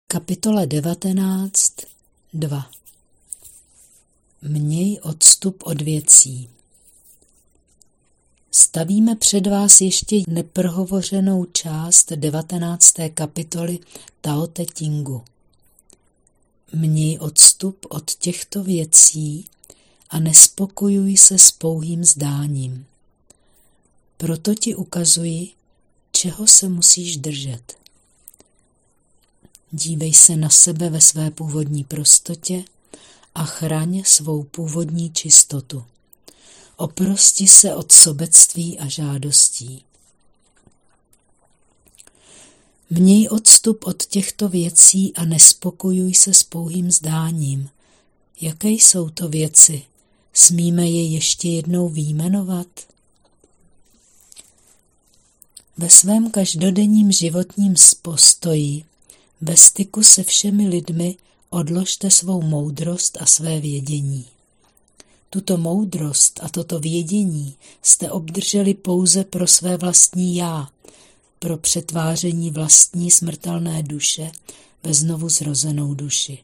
Kapitola 19.2. Měj odstup od věcí. Stavíme před vás ještě neprohovořenou část 19. kapitoly Tao Te Chingu. Měj odstup od těchto věcí a nespokojuj se s pouhým zdáním. Proto ti ukazuji, čeho se musíš držet. Dívej se na sebe ve své původní prostotě a chraň svou původní čistotu. Oprosti se od sobectví a žádostí. Měj odstup od těchto věcí a nespokojuj se s pouhým zdáním. Jaké jsou to věci? Smíme je ještě jednou vyjmenovat? Ve svém každodenním životním postoji, ve styku se všemi lidmi, odložte svou moudrost a své vědění. Tuto moudrost a toto vědění jste obdrželi pouze pro své vlastní já, pro přetváření vlastní smrtelné duše ve znovu zrozenou duši.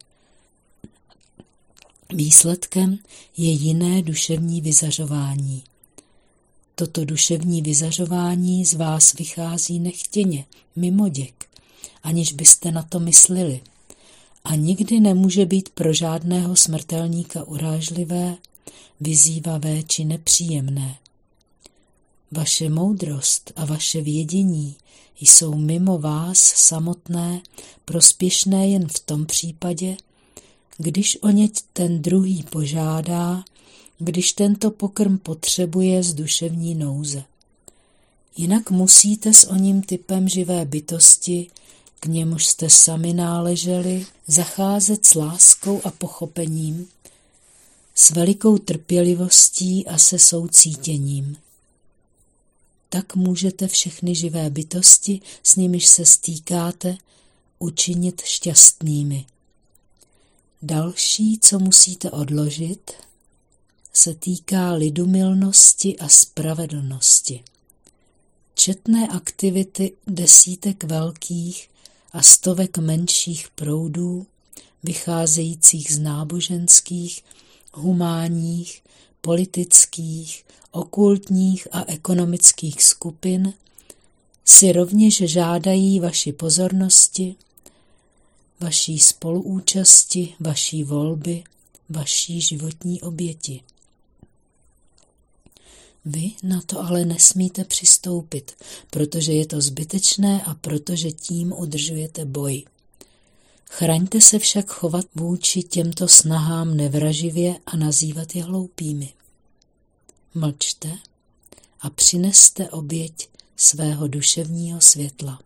Výsledkem je jiné duševní vyzařování. Toto duševní vyzařování z vás vychází nechtěně, mimoděk, aniž byste na to myslili, a nikdy nemůže být pro žádného smrtelníka urážlivé, vyzývavé či nepříjemné. Vaše moudrost a vaše vědění jsou mimo vás samotné prospěšné jen v tom případě, když o ně ten druhý požádá, když tento pokrm potřebuje z duševní nouze. Jinak musíte s oním typem živé bytosti, k němuž jste sami náleželi, zacházet s láskou a pochopením, s velikou trpělivostí a se soucítěním. Tak můžete všechny živé bytosti, s nimiž se stýkáte, učinit šťastnými. Další, co musíte odložit, se týká lidumilnosti a spravedlnosti. Četné aktivity desítek velkých a stovek menších proudů, vycházejících z náboženských, humánních, politických, okultních a ekonomických skupin, si rovněž žádají vaši pozornosti, vaší spoluúčasti, vaší volby, vaší životní oběti. Vy na to ale nesmíte přistoupit, protože je to zbytečné a protože tím udržujete boj. Chraňte se však chovat vůči těmto snahám nevraživě a nazývat je hloupými. Mlčte a přineste oběť svého duševního světla.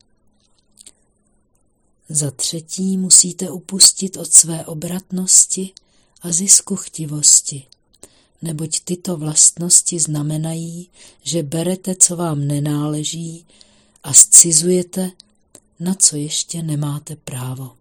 Za třetí musíte upustit od své obratnosti a ziskuchtivosti, neboť tyto vlastnosti znamenají, že berete, co vám nenáleží, a scizujete, na co ještě nemáte právo.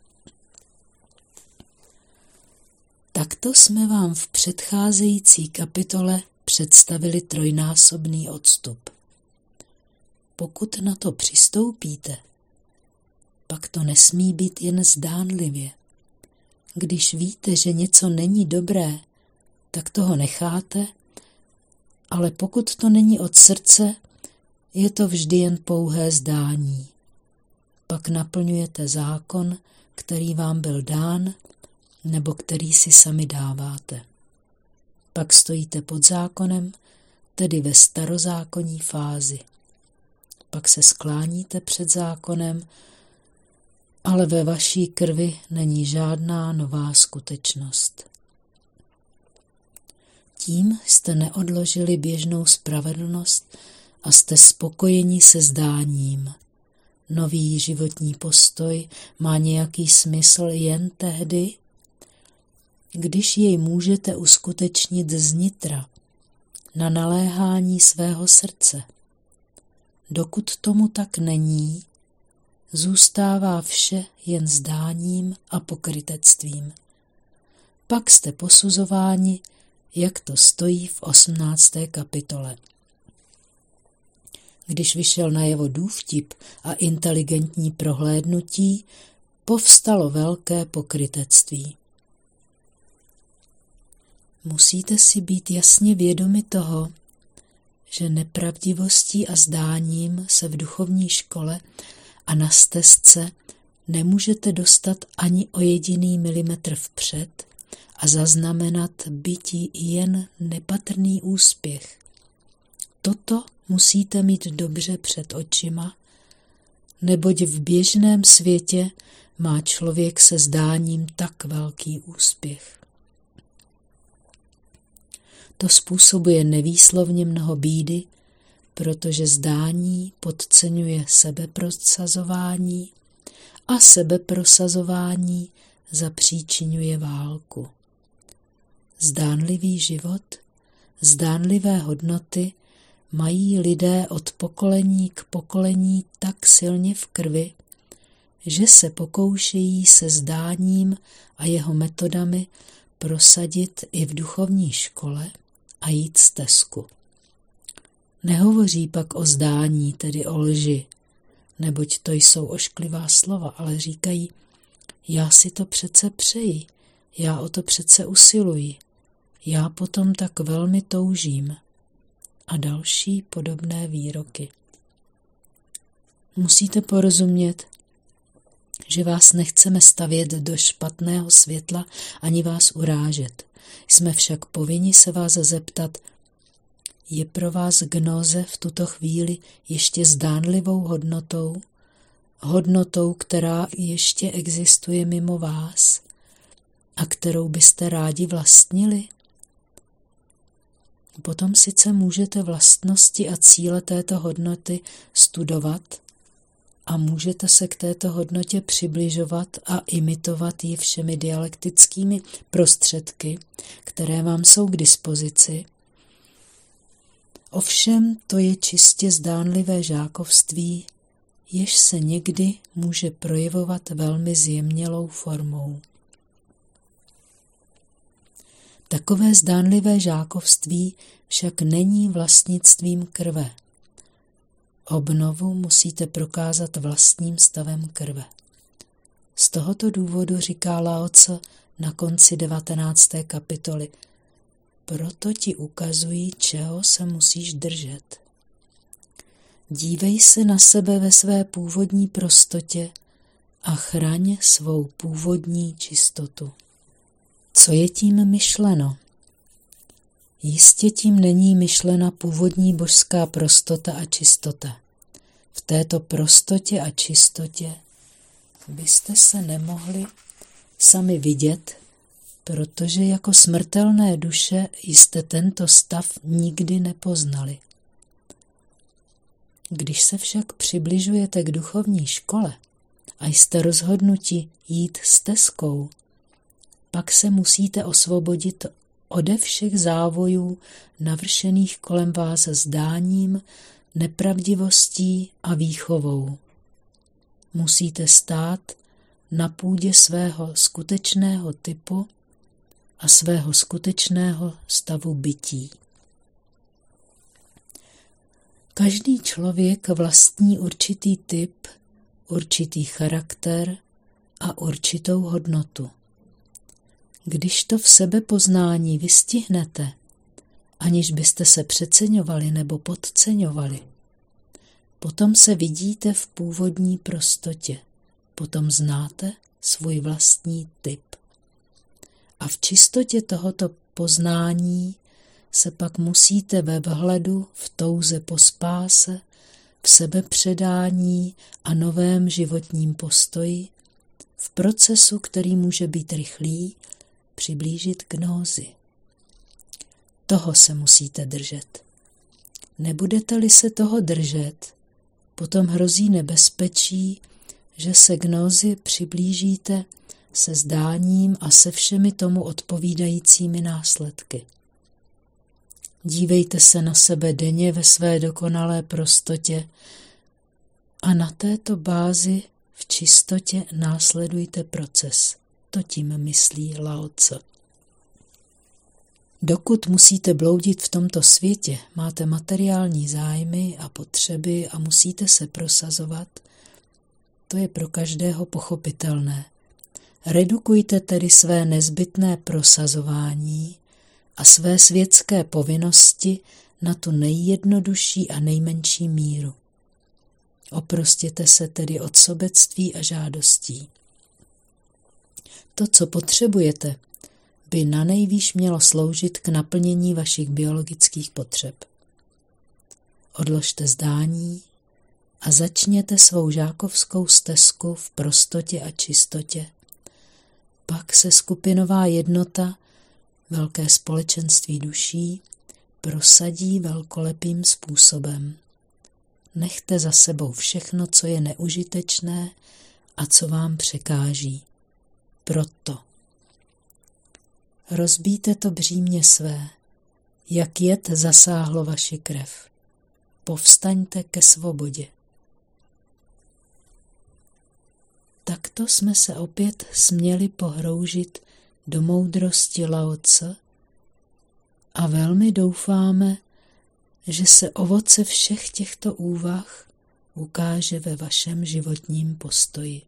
Takto jsme vám v předcházející kapitole představili trojnásobný odstup. Pokud na to přistoupíte, pak to nesmí být jen zdánlivě. Když víte, že něco není dobré, tak toho necháte, ale pokud to není od srdce, je to vždy jen pouhé zdání. Pak naplňujete zákon, který vám byl dán, nebo který si sami dáváte. Pak stojíte pod zákonem, tedy ve starozákonní fázi. Pak se skláníte před zákonem, ale ve vaší krvi není žádná nová skutečnost. Tím jste neodložili běžnou spravedlnost a jste spokojeni se zdáním. Nový životní postoj má nějaký smysl jen tehdy, když jej můžete uskutečnit znitra, na naléhání svého srdce. Dokud tomu tak není, zůstává vše jen zdáním a pokrytectvím. Pak jste posuzováni, jak to stojí v 18. kapitole. Když vyšel najevo důvtip a inteligentní prohlédnutí, povstalo velké pokrytectví. Musíte si být jasně vědomi toho, že nepravdivostí a zdáním se v duchovní škole a na stezce nemůžete dostat ani o jediný milimetr vpřed a zaznamenat bytí jen nepatrný úspěch. Toto musíte mít dobře před očima, neboť v běžném světě má člověk se zdáním tak velký úspěch. To způsobuje nevýslovně mnoho bídy, protože zdání podceňuje sebeprosazování a sebeprosazování zapříčiňuje válku. Zdánlivý život, zdánlivé hodnoty mají lidé od pokolení k pokolení tak silně v krvi, že se pokoušejí se zdáním a jeho metodami prosadit i v duchovní škole a jít stezku. Nehovoří pak o zdání, tedy o lži, neboť to jsou ošklivá slova, ale říkají, já si to přece přeji, já o to přece usiluji, já potom tak velmi toužím a další podobné výroky. Musíte porozumět, že vás nechceme stavět do špatného světla ani vás urážet. Jsme však povinni se vás zeptat, je pro vás gnóze v tuto chvíli ještě zdánlivou hodnotou, hodnotou, která ještě existuje mimo vás a kterou byste rádi vlastnili? Potom sice můžete vlastnosti a cíle této hodnoty studovat a můžete se k této hodnotě přibližovat a imitovat ji všemi dialektickými prostředky, které vám jsou k dispozici. Ovšem to je čistě zdánlivé žákovství, jež se někdy může projevovat velmi zjemnělou formou. Takové zdánlivé žákovství však není vlastnictvím krve. Obnovu musíte prokázat vlastním stavem krve. Z tohoto důvodu říká Lao Tse na konci 19. kapitoly, proto ti ukazují, čeho se musíš držet. Dívej se na sebe ve své původní prostotě a chraň svou původní čistotu. Co je tím myšleno? Jistě tím není myšlena původní božská prostota a čistota. V této prostotě a čistotě byste se nemohli sami vidět, protože jako smrtelné duše jste tento stav nikdy nepoznali. Když se však přibližujete k duchovní škole a jste rozhodnuti jít stezkou, pak se musíte osvobodit ode všech závojů navršených kolem vás zdáním, nepravdivostí a výchovou. Musíte stát na půdě svého skutečného typu a svého skutečného stavu bytí. Každý člověk vlastní určitý typ, určitý charakter a určitou hodnotu. Když to v sebepoznání vystihnete, aniž byste se přeceňovali nebo podceňovali, potom se vidíte v původní prostotě, potom znáte svůj vlastní typ. A v čistotě tohoto poznání se pak musíte ve vhledu, v touze po spáse, v sebepředání a novém životním postoji, v procesu, který může být rychlý, přiblížit k gnózi. Toho se musíte držet. Nebudete-li se toho držet, potom hrozí nebezpečí, že se gnózi přiblížíte se zdáním a se všemi tomu odpovídajícími následky. Dívejte se na sebe denně ve své dokonalé prostotě a na této bázi v čistotě následujte proces. To tím myslí Lao Tse. Dokud musíte bloudit v tomto světě, máte materiální zájmy a potřeby a musíte se prosazovat, To je pro každého pochopitelné. Redukujte tedy své nezbytné prosazování a své světské povinnosti na tu nejjednodušší a nejmenší míru. Oprostěte se tedy od sobectví a žádostí. To, co potřebujete, by nanejvýš mělo sloužit k naplnění vašich biologických potřeb. Odložte zdání a začněte svou žákovskou stezku v prostotě a čistotě. Pak se skupinová jednota, velké společenství duší, prosadí velkolepým způsobem. Nechte za sebou všechno, co je neužitečné a co vám překáží. Proto rozbijte to břímě své, jak jed zasáhlo vaši krev. Povstaňte ke svobodě. Takto jsme se opět směli pohroužit do moudrosti Lao Tse a velmi doufáme, že se ovoce všech těchto úvah ukáže ve vašem životním postoji.